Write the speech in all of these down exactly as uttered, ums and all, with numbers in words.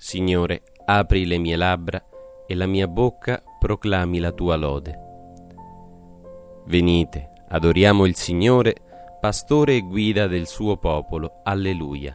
Signore, apri le mie labbra e la mia bocca proclami la tua lode. Venite, adoriamo il Signore, pastore e guida del suo popolo. Alleluia.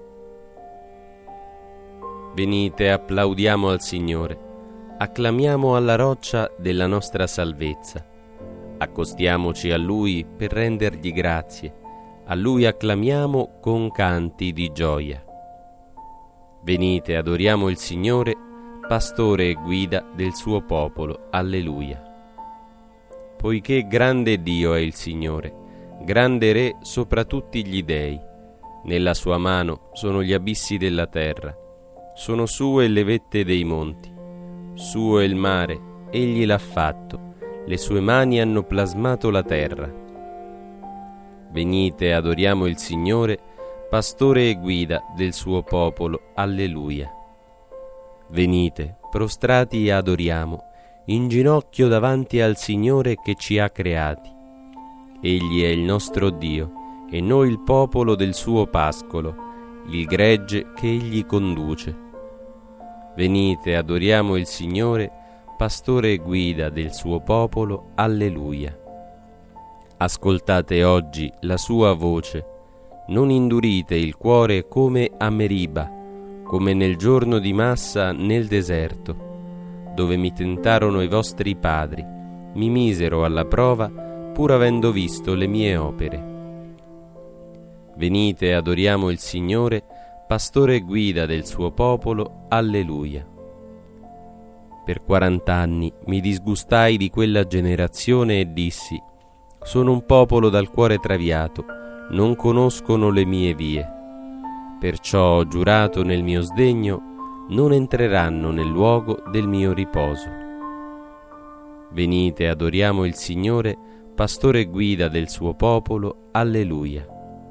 Venite, applaudiamo al Signore, acclamiamo alla roccia della nostra salvezza. Accostiamoci a Lui per rendergli grazie, a Lui acclamiamo con canti di gioia. Venite, adoriamo il Signore, pastore e guida del suo popolo. Alleluia. Poiché grande Dio è il Signore, grande Re sopra tutti gli dei. Nella sua mano sono gli abissi della terra, sono sue le vette dei monti. Suo è il mare, egli l'ha fatto, le sue mani hanno plasmato la terra. Venite, adoriamo il Signore, pastore e guida del suo popolo. Alleluia. Venite, prostrati e adoriamo, in ginocchio davanti al Signore che ci ha creati. Egli è il nostro Dio, e noi il popolo del suo pascolo, il gregge che egli conduce. Venite, adoriamo il Signore, pastore e guida del suo popolo. Alleluia. Ascoltate oggi la sua voce, non indurite il cuore come a Meriba, come nel giorno di Massa nel deserto, dove mi tentarono i vostri padri, mi misero alla prova, pur avendo visto le mie opere. Venite, adoriamo il Signore, pastore e guida del suo popolo. Alleluia. Per quarant'anni mi disgustai di quella generazione e dissi: sono un popolo dal cuore traviato, non conoscono le mie vie. Perciò ho giurato nel mio sdegno, non entreranno nel luogo del mio riposo. Venite, adoriamo il Signore, pastore e guida del suo popolo. Alleluia.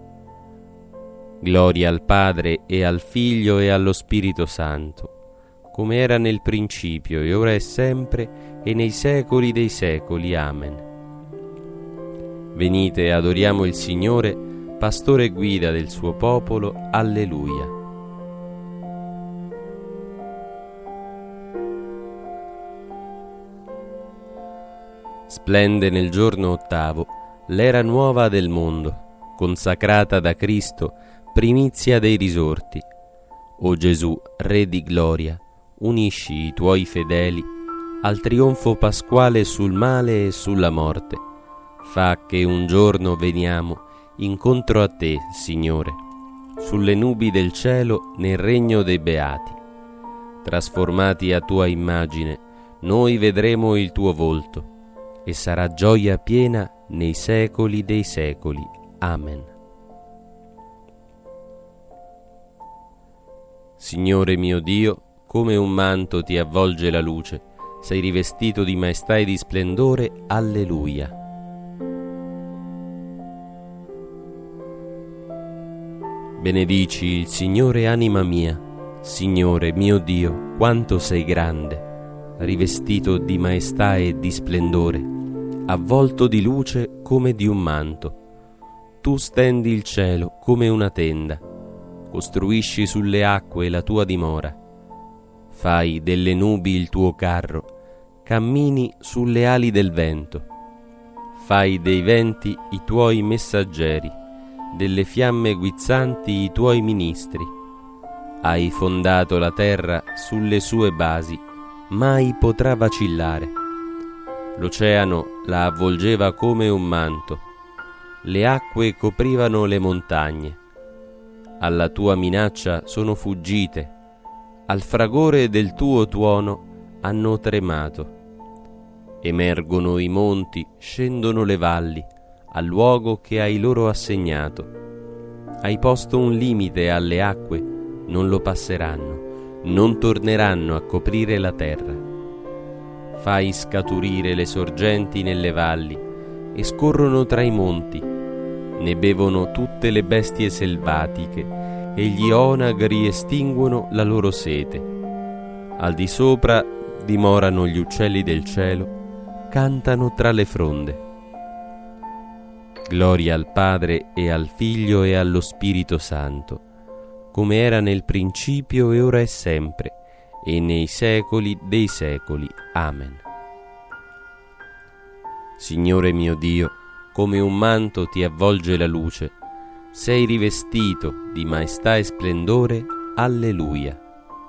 Gloria al Padre e al Figlio e allo Spirito Santo, come era nel principio e ora e sempre e nei secoli dei secoli. Amen. Venite, adoriamo il Signore, pastore e guida del suo popolo. Alleluia. Splende nel giorno ottavo l'era nuova del mondo, consacrata da Cristo, primizia dei risorti. O Gesù, Re di gloria, unisci i tuoi fedeli al trionfo pasquale sul male e sulla morte. Fa che un giorno veniamo incontro a te, Signore, sulle nubi del cielo nel regno dei beati. Trasformati a tua immagine, noi vedremo il tuo volto, e sarà gioia piena nei secoli dei secoli. Amen. Signore mio Dio, come un manto ti avvolge la luce, sei rivestito di maestà e di splendore. Alleluia. Benedici il Signore, anima mia. Signore mio Dio, quanto sei grande, rivestito di maestà e di splendore, avvolto di luce come di un manto. Tu stendi il cielo come una tenda, costruisci sulle acque la tua dimora. Fai delle nubi il tuo carro, cammini sulle ali del vento. Fai dei venti i tuoi messaggeri, delle fiamme guizzanti i tuoi ministri. Hai fondato la terra sulle sue basi, mai potrà vacillare. L'oceano la avvolgeva come un manto, le acque coprivano le montagne. Alla tua minaccia sono fuggite, al fragore del tuo tuono hanno tremato. Emergono i monti, scendono le valli, al luogo che hai loro assegnato. Hai posto un limite alle acque, non lo passeranno, non torneranno a coprire la terra. Fai scaturire le sorgenti nelle valli e scorrono tra i monti. Ne bevono tutte le bestie selvatiche e gli onagri estinguono la loro sete. Al di sopra dimorano gli uccelli del cielo, cantano tra le fronde. Gloria al Padre e al Figlio e allo Spirito Santo, come era nel principio e ora e sempre, e nei secoli dei secoli. Amen. Signore mio Dio, come un manto ti avvolge la luce, sei rivestito di maestà e splendore. Alleluia.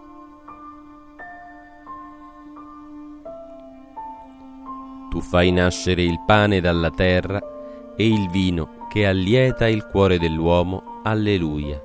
Tu fai nascere il pane dalla terra e il vino che allieta il cuore dell'uomo. Alleluia.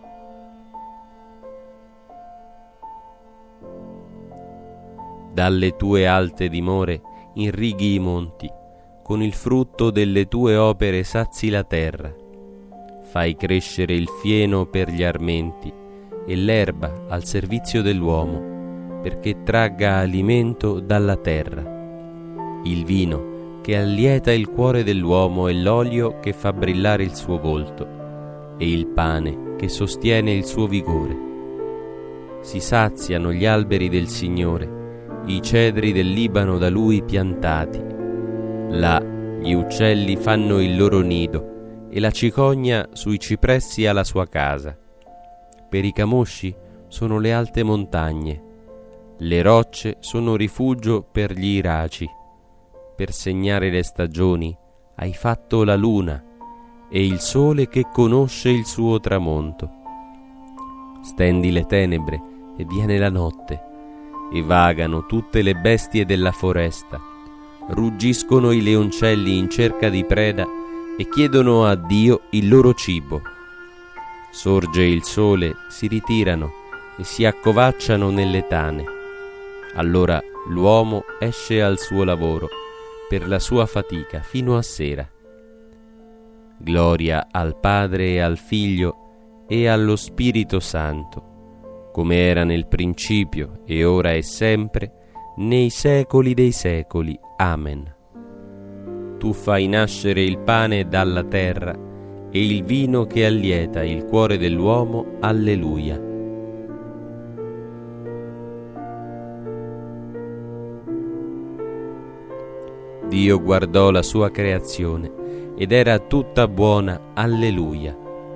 Dalle tue alte dimore irrighi i monti, con il frutto delle tue opere sazi la terra. Fai crescere il fieno per gli armenti e l'erba al servizio dell'uomo, perché tragga alimento dalla terra. Il vino che allieta il cuore dell'uomo e l'olio che fa brillare il suo volto, e il pane che sostiene il suo vigore. Si saziano gli alberi del Signore, i cedri del Libano da Lui piantati. Là gli uccelli fanno il loro nido, e la cicogna sui cipressi ha la sua casa. Per i camosci sono le alte montagne, le rocce sono rifugio per gli iraci. Per segnare le stagioni hai fatto la luna e il sole che conosce il suo tramonto. Stendi le tenebre e viene la notte, e vagano tutte le bestie della foresta. Ruggiscono i leoncelli in cerca di preda e chiedono a Dio il loro cibo. Sorge il sole, si ritirano e si accovacciano nelle tane. Allora l'uomo esce al suo lavoro per la sua fatica fino a sera. Gloria al Padre e al Figlio e allo Spirito Santo, come era nel principio e ora e sempre, nei secoli dei secoli. Amen. Tu fai nascere il pane dalla terra e il vino che allieta il cuore dell'uomo. Alleluia. Dio guardò la sua creazione ed era tutta buona. Alleluia.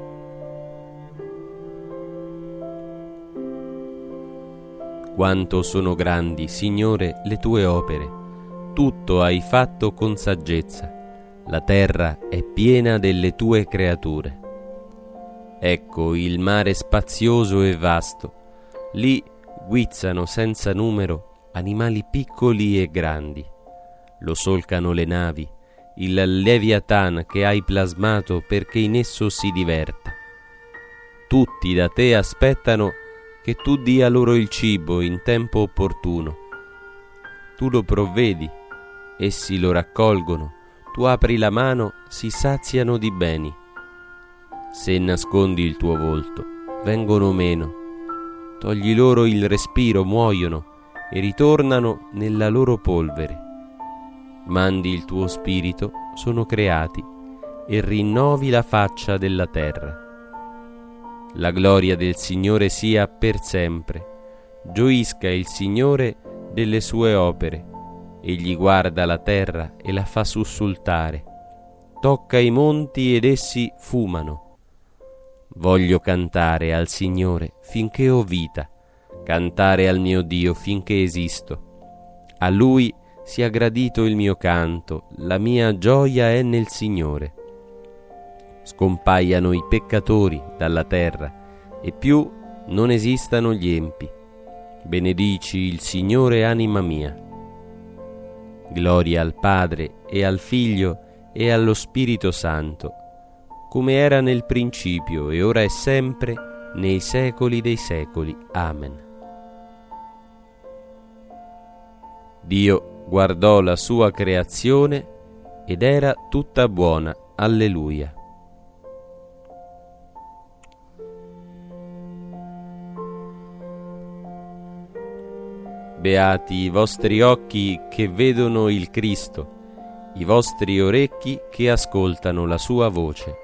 Quanto sono grandi, Signore, le tue opere, tutto hai fatto con saggezza, la terra è piena delle tue creature. Ecco il mare spazioso e vasto, lì guizzano senza numero animali piccoli e grandi. Lo solcano le navi, il Leviathan che hai plasmato perché in esso si diverta. Tutti da te aspettano che tu dia loro il cibo in tempo opportuno. Tu lo provvedi, essi lo raccolgono, tu apri la mano, si saziano di beni. Se nascondi il tuo volto, vengono meno. Togli loro il respiro, muoiono e ritornano nella loro polvere. Mandi il tuo spirito, sono creati, e rinnovi la faccia della terra. La gloria del Signore sia per sempre. Gioisca il Signore delle sue opere. Egli guarda la terra e la fa sussultare. Tocca i monti ed essi fumano. Voglio cantare al Signore finché ho vita, cantare al mio Dio finché esisto. A Lui sia gradito il mio canto, la mia gioia è nel Signore. Scompaiano i peccatori dalla terra e più non esistano gli empi. Benedici il Signore, anima mia. Gloria al Padre e al Figlio e allo Spirito Santo, come era nel principio e ora e sempre, nei secoli dei secoli. Amen. Dio guardò la sua creazione ed era tutta buona. Alleluia. Beati i vostri occhi che vedono il Cristo, i vostri orecchi che ascoltano la sua voce.